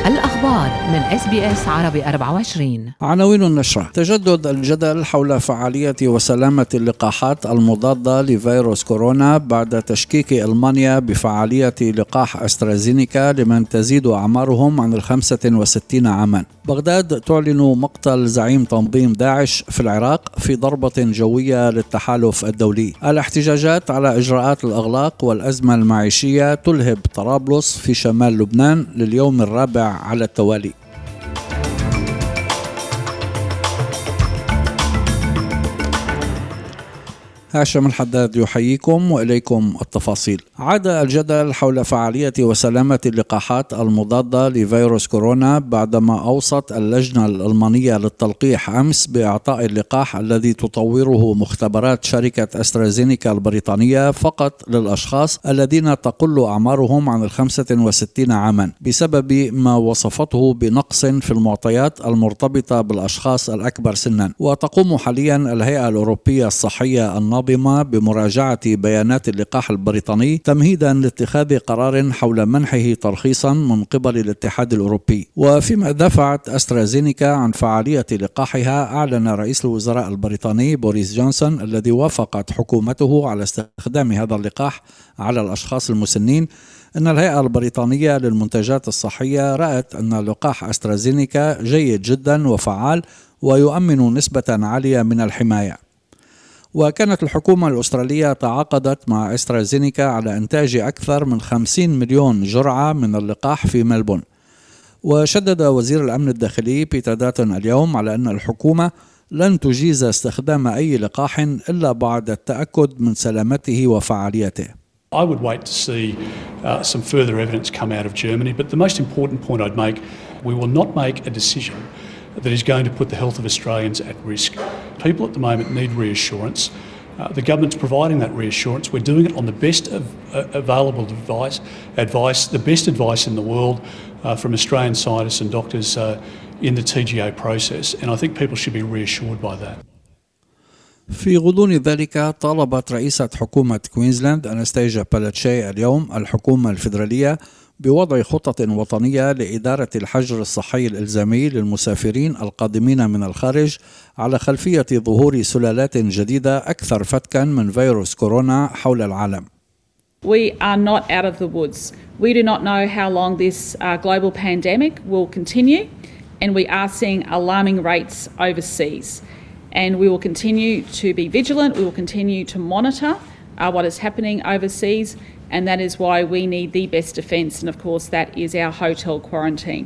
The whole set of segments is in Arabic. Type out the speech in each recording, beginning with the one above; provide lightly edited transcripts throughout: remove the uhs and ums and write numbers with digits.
الأخبار من SBS عربي 24. عناوين النشرة: تجدد الجدل حول فعالية وسلامة اللقاحات المضادة لفيروس كورونا بعد تشكيك ألمانيا بفعالية لقاح أسترازينيكا لمن تزيد أعمارهم عن 65 عاما. بغداد تعلن مقتل زعيم تنظيم داعش في العراق في ضربة جوية للتحالف الدولي. الاحتجاجات على إجراءات الإغلاق والأزمة المعيشية تلهب طرابلس في شمال لبنان لليوم الرابع على التوالي. هاشم الحداد يحييكم وإليكم التفاصيل. عاد الجدل حول فعالية وسلامة اللقاحات المضادة لفيروس كورونا بعدما أوصت اللجنة الألمانية للتلقيح أمس بإعطاء اللقاح الذي تطوره مختبرات شركة أسترازينيكا البريطانية فقط للأشخاص الذين تقل أعمارهم عن 65 عاما بسبب ما وصفته بنقص في المعطيات المرتبطة بالأشخاص الأكبر سنا. وتقوم حاليا الهيئة الأوروبية الصحية الناظمة بمراجعة بيانات اللقاح البريطاني تمهيدا لاتخاذ قرار حول منحه ترخيصا من قبل الاتحاد الأوروبي. وفيما دافعت أسترازينيكا عن فعالية لقاحها، أعلن رئيس الوزراء البريطاني بوريس جونسون الذي وافقت حكومته على استخدام هذا اللقاح على الأشخاص المسنين أن الهيئة البريطانية للمنتجات الصحية رأت أن لقاح أسترازينيكا جيد جدا وفعال ويؤمن نسبة عالية من الحماية. وكانت الحكومة الأسترالية تعاقدت مع أسترازينيكا على إنتاج أكثر من 50 مليون جرعة من اللقاح في ملبون. وشدد وزير الأمن الداخلي بيتر داتون اليوم على أن الحكومة لن تجيز استخدام أي لقاح إلا بعد التأكد من سلامته وفعاليته. I would wait to see some further evidence come out of Germany, but the most important point I'd make, we will not make a decision that is going to put the health of Australians at risk. People at the moment need reassurance. The government's providing that reassurance. We're doing it on the best available advice, the best advice in the world from Australian scientists and doctors in the TGA process, and I think people should be reassured by that. في غضون ذلك طالبت رئيسة حكومة كوينزلاند أناستيجا بالاتشي اليوم الحكومة الفيدرالية بوضع خطة وطنية لإدارة الحجر الصحي الإلزامي للمسافرين القادمين من الخارج على خلفية ظهور سلالات جديدة أكثر فتكا من فيروس كورونا حول العالم. We are not out of the woods. We do not know how long this global pandemic will continue, and we are seeing alarming rates overseas. And we will continue to be vigilant, we will continue to monitor what is happening overseas, and that is why we need the best defence, and of course that is our hotel quarantine.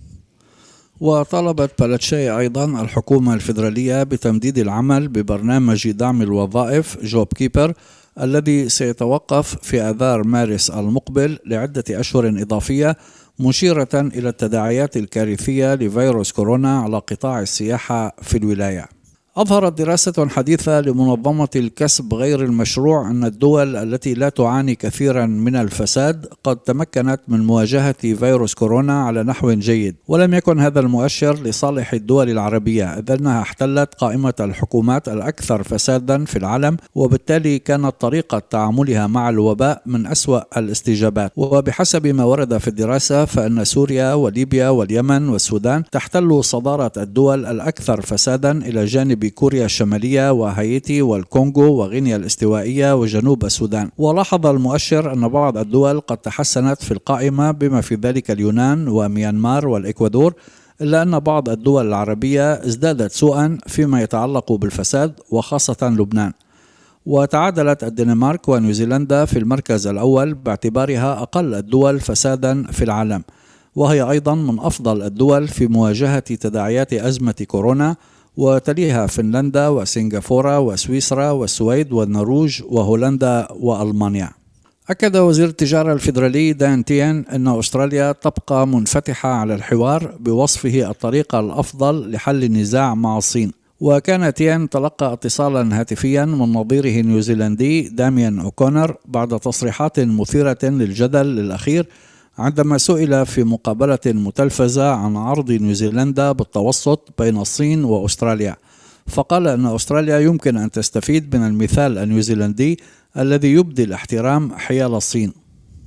وطالبت بالاتشي أيضا الحكومة الفيدرالية بتمديد العمل ببرنامج دعم الوظائف جوب كيبر الذي سيتوقف في آذار مارس المقبل لعدة أشهر إضافية، مشيرة إلى التداعيات الكارثية لفيروس كورونا على قطاع السياحة في الولاية. أظهرت دراسة حديثة لمنظمة الكسب غير المشروع أن الدول التي لا تعاني كثيرا من الفساد قد تمكنت من مواجهة فيروس كورونا على نحو جيد، ولم يكن هذا المؤشر لصالح الدول العربية إذ أنها احتلت قائمة الحكومات الأكثر فسادا في العالم، وبالتالي كانت طريقة تعاملها مع الوباء من أسوأ الاستجابات. وبحسب ما ورد في الدراسة فإن سوريا وليبيا واليمن والسودان تحتل صدارة الدول الأكثر فسادا إلى جانب بكوريا الشمالية وهايتي والكونغو وغينيا الاستوائية وجنوب السودان. ولاحظ المؤشر أن بعض الدول قد تحسنت في القائمة بما في ذلك اليونان وميانمار والإكوادور، إلا أن بعض الدول العربية ازدادت سوءا فيما يتعلق بالفساد وخاصة لبنان. وتعادلت الدنمارك ونيوزيلندا في المركز الأول باعتبارها أقل الدول فسادا في العالم، وهي أيضا من أفضل الدول في مواجهة تداعيات أزمة كورونا، وتليها فنلندا وسنغافورة وسويسرا والسويد والنرويج وهولندا وألمانيا. أكد وزير التجارة الفيدرالي دان تين أن أستراليا تبقى منفتحة على الحوار بوصفه الطريقة الأفضل لحل النزاع مع الصين. وكان تين تلقى اتصالا هاتفيا من نظيره النيوزيلندي داميان أوكونر بعد تصريحات مثيرة للجدل الأخير عندما سئل في مقابلة متلفزة عن عرض نيوزيلندا بالتوسط بين الصين وأستراليا، فقال أن أستراليا يمكن أن تستفيد من المثال النيوزيلندي الذي يبدي الاحترام حيال الصين.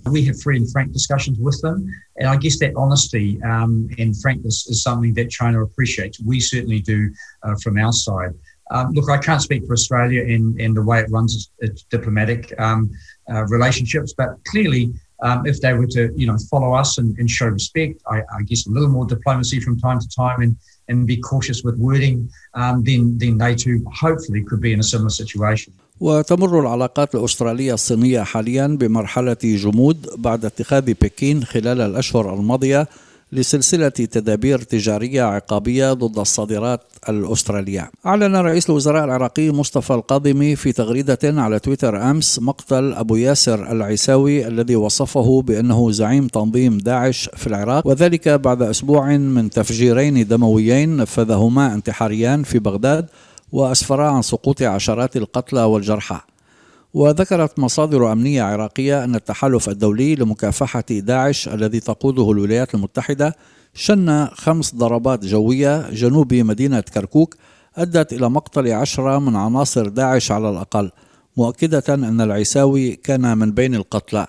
We have free and frank discussions with them. And I guess that honesty and frankness is something that China appreciates. We certainly do from our side. Look, I can't speak for Australia in the way it runs its diplomatic relationships, but clearly if they were to, follow us and show respect, I guess a little more diplomacy from time to time and be cautious with wording, then they too hopefully could be in a similar situation. وتمر العلاقات الأسترالية الصينية حاليا بمرحلة جمود بعد اتخاذ بكين خلال الأشهر الماضية لسلسلة تدابير تجارية عقابية ضد الصادرات الأسترالية. أعلن رئيس الوزراء العراقي مصطفى القاضمي في تغريدة على تويتر أمس مقتل أبو ياسر العيساوي الذي وصفه بأنه زعيم تنظيم داعش في العراق، وذلك بعد أسبوع من تفجيرين دمويين نفذهما انتحاريان في بغداد وأسفرا عن سقوط عشرات القتلى والجرحى. وذكرت مصادر أمنية عراقية أن التحالف الدولي لمكافحة داعش الذي تقوده الولايات المتحدة شن 5 ضربات جوية جنوب مدينة كركوك أدت إلى مقتل 10 من عناصر داعش على الأقل، مؤكدة أن العيساوي كان من بين القتلى.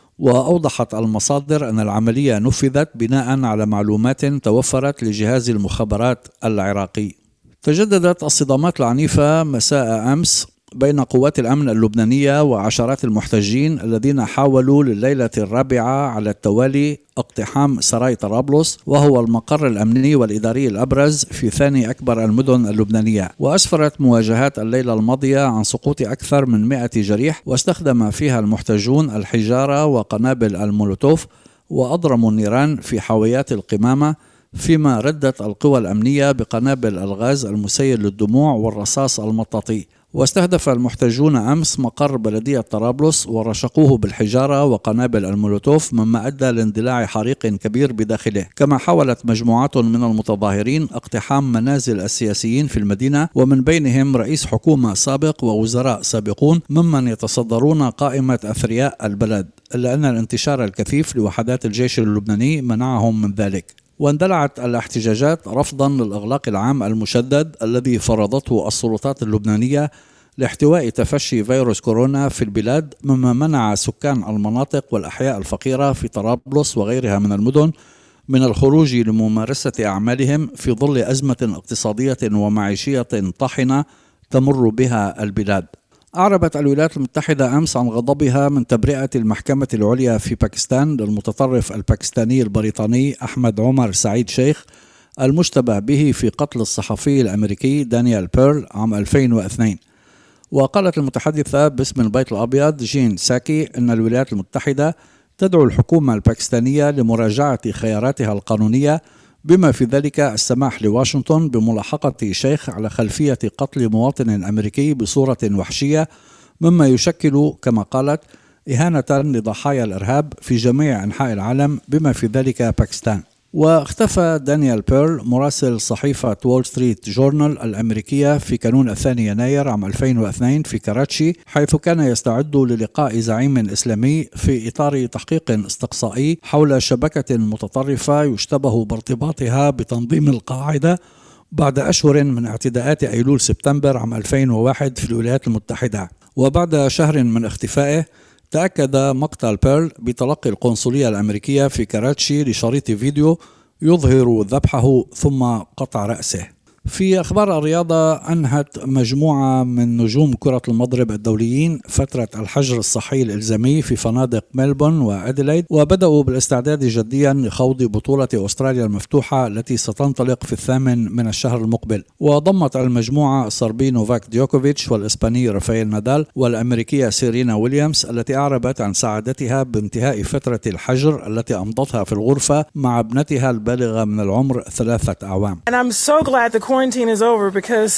وأوضحت المصادر أن العملية نفذت بناء على معلومات توفرت لجهاز المخابرات العراقي. تجددت الصدامات العنيفة مساء أمس بين قوات الأمن اللبنانية وعشرات المحتجين الذين حاولوا لليلة الرابعة على التوالي اقتحام سراي طرابلس، وهو المقر الأمني والإداري الأبرز في ثاني أكبر المدن اللبنانية. وأسفرت مواجهات الليلة الماضية عن سقوط أكثر من 100 جريح، واستخدم فيها المحتجون الحجارة وقنابل المولوتوف، وأضرموا النيران في حاويات القمامة، فيما ردت القوى الأمنية بقنابل الغاز المسيل للدموع والرصاص المطاطي. واستهدف المحتجون أمس مقر بلدية طرابلس ورشقوه بالحجارة وقنابل المولوتوف، مما أدى لاندلاع حريق كبير بداخله. كما حاولت مجموعات من المتظاهرين اقتحام منازل السياسيين في المدينة، ومن بينهم رئيس حكومة سابق ووزراء سابقون ممن يتصدرون قائمة أثرياء البلد، إلا أن الانتشار الكثيف لوحدات الجيش اللبناني منعهم من ذلك. واندلعت الاحتجاجات رفضا للإغلاق العام المشدد الذي فرضته السلطات اللبنانية لاحتواء تفشي فيروس كورونا في البلاد، مما منع سكان المناطق والأحياء الفقيرة في طرابلس وغيرها من المدن من الخروج لممارسة أعمالهم في ظل أزمة اقتصادية ومعيشية طاحنة تمر بها البلاد. أعربت الولايات المتحدة أمس عن غضبها من تبرئة المحكمة العليا في باكستان للمتطرف الباكستاني البريطاني أحمد عمر سعيد شيخ المشتبه به في قتل الصحفي الأمريكي دانيال بيرل عام 2002. وقالت المتحدثة باسم البيت الأبيض جين ساكي أن الولايات المتحدة تدعو الحكومة الباكستانية لمراجعة خياراتها القانونية، بما في ذلك السماح لواشنطن بملاحقة شيخ على خلفية قتل مواطن أمريكي بصورة وحشية، مما يشكل كما قالت إهانة لضحايا الإرهاب في جميع أنحاء العالم بما في ذلك باكستان. واختفى دانيال بيرل مراسل صحيفة وول ستريت جورنال الأمريكية في كانون 2 يناير عام 2002 في كراتشي، حيث كان يستعد للقاء زعيم إسلامي في إطار تحقيق استقصائي حول شبكة متطرفة يشتبه بارتباطها بتنظيم القاعدة بعد أشهر من اعتداءات أيلول سبتمبر عام 2001 في الولايات المتحدة. وبعد شهر من اختفائه تأكد مقتل بيرل بتلقي القنصلية الأمريكية في كراتشي لشريط فيديو يظهر ذبحه ثم قطع رأسه. في أخبار الرياضة، أنهت مجموعة من نجوم كرة المضرب الدوليين فترة الحجر الصحي الإلزامي في فنادق ملبون وأديلايد، وبدأوا بالاستعداد جديا لخوض بطولة أستراليا المفتوحة التي ستنطلق في 8 من الشهر المقبل. وضمت المجموعة الصربي نوفاك ديوكوفيتش والإسباني رافائيل نادال والأمريكية سيرينا ويليامز، التي أعربت عن سعادتها بانتهاء فترة الحجر التي أمضتها في الغرفة مع ابنتها البالغة من العمر 3 أعوام. And I'm so glad the quarantine is over because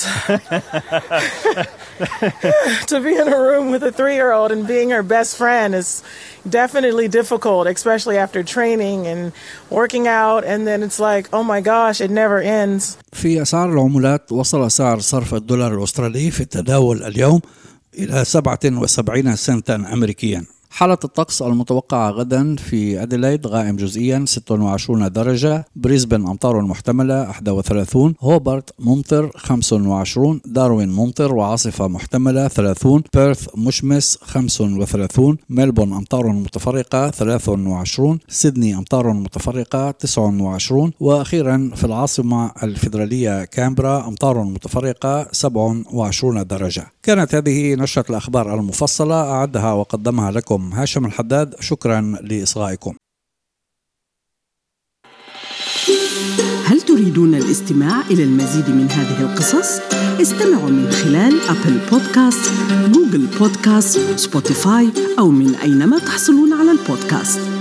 to be in a room with a 3-year-old and being her best friend is definitely difficult, especially after training and working out, and then it's like, oh my gosh, it never ends. في أسعار العملات، وصل سعر صرف الدولار الأسترالي في التداول اليوم إلى 77 سنتا أمريكيا، حالة الطقس المتوقعة غدا في أديلايد غائم جزئيا 26 درجة، بريسبن أمطار محتملة 31، هوبارت ممطر 25، داروين ممطر وعاصفة محتملة 30، بيرث مشمس 35، ملبون أمطار متفرقة 23، سيدني أمطار متفرقة 29، وأخيرا في العاصمة الفيدرالية كامبرا أمطار متفرقة 27 درجة. كانت هذه نشرة الأخبار المفصلة، أعدها وقدمها لكم هاشم الحداد. شكرا لإصغائكم. هل تريدون الاستماع إلى المزيد من هذه القصص؟ استمعوا من خلال أبل بودكاست، جوجل بودكاست، سبوتيفاي أو من أينما تحصلون على البودكاست.